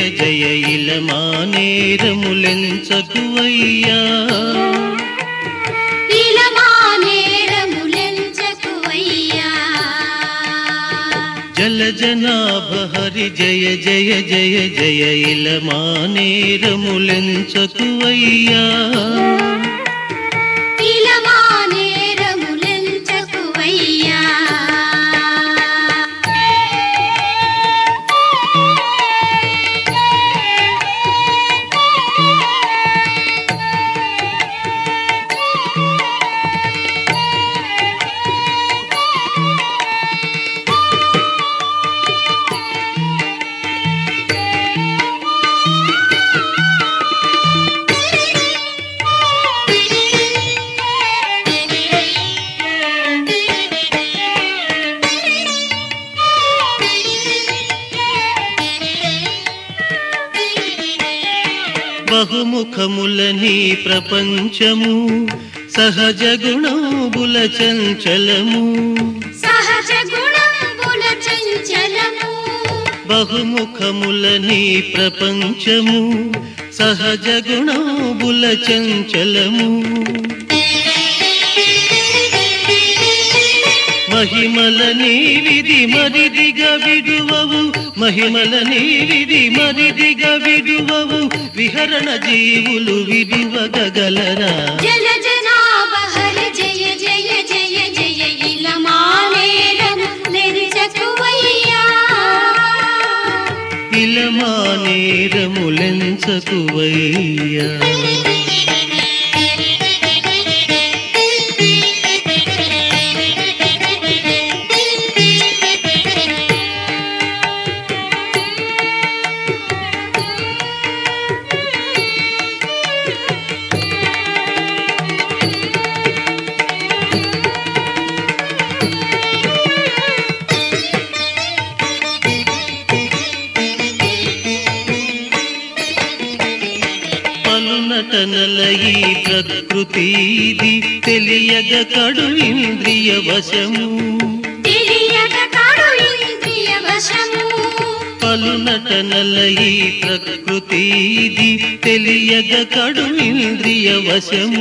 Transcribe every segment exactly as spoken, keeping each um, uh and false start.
జయ ఇలమానేరములెంచకువయ్యా జలజనాభ హరి జయ జయ జయ జయ ఇలమానేరములెంచకువయ్యా బహుముఖములని ప్రపంచము సహజ గుణముల చంచలము సహజ గుణముల చంచలము బహుముఖములని ప్రపంచము సహజ గుణముల చంచలము మహిమలని విధి మరిదిగా విడువవు మహిమలని విధి మరిదిగా విడువవు విహరణ జీవులు విడువగలరా జలజనాభ హరి జయ జయ జయ జయ ఇలమానేరములెంచకువయ్యా ఇలమానేరములెంచకువయ్యా నటనల ఈ ప్రకృతిది తెలియగ కడు ఇంద్రియ వశము తెలియగ కడు ఇంద్రియ వశము పలు నటనల ఈ ప్రకృతిది తెలియగ కడు ఇంద్రియ వశము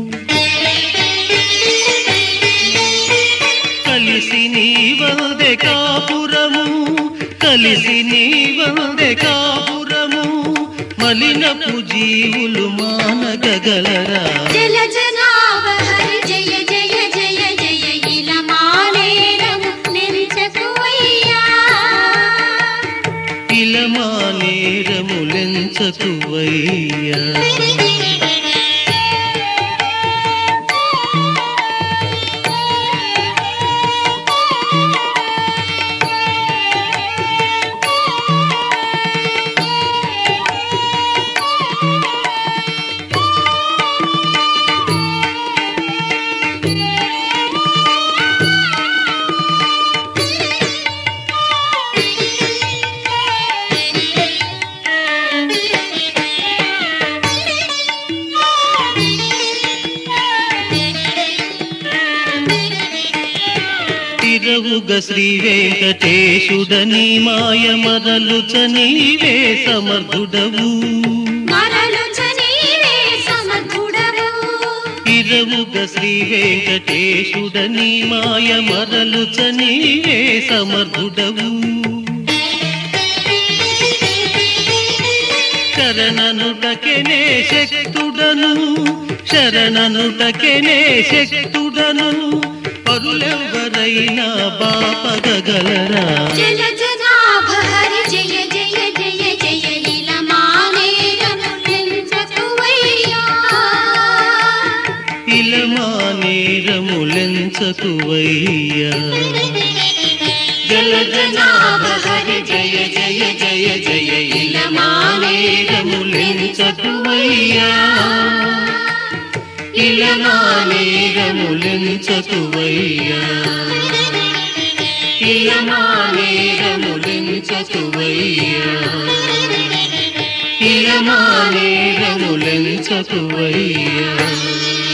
కలిసి నీ వందే కాపురము కలిసి నీ వందే కాపురము మలినపు జీవులు మానగలరా జలజనాభ హరి జయ జయ జయ జయ ఇలమానేరములెంచకువయ్యా ఇలమానేరములెంచకువయ్యా తిరవుగ శ్రీ వెంకటేశుడని మాయ మరలుచ నీవే సమర్థుడవు మరలుచ నీవే సమర్థుడవు తిరవుగ శ్రీ వెంకటేశుడని మాయ మరలుచ నీవే సమర్థుడవు శరణనుటకెనే శక్తుడను శరణనుటకెనే శక్తుడను పరులెవ్వరైనా బాపగలరా జలజనాభ హరి జయ జయ జయ జయ ఇలమానేరములెంచకువయ్యా ఇలమానేరములెంచకువయ్యా జలజనాభ హరి జయ జయ జయ జయ ఇలమానేరములెంచకువయ్యా ఇలమానేరములెంచకువయ్యా ఇలమానేరములెంచకువయ్యా ఇలమానేరములెంచకువయ్యా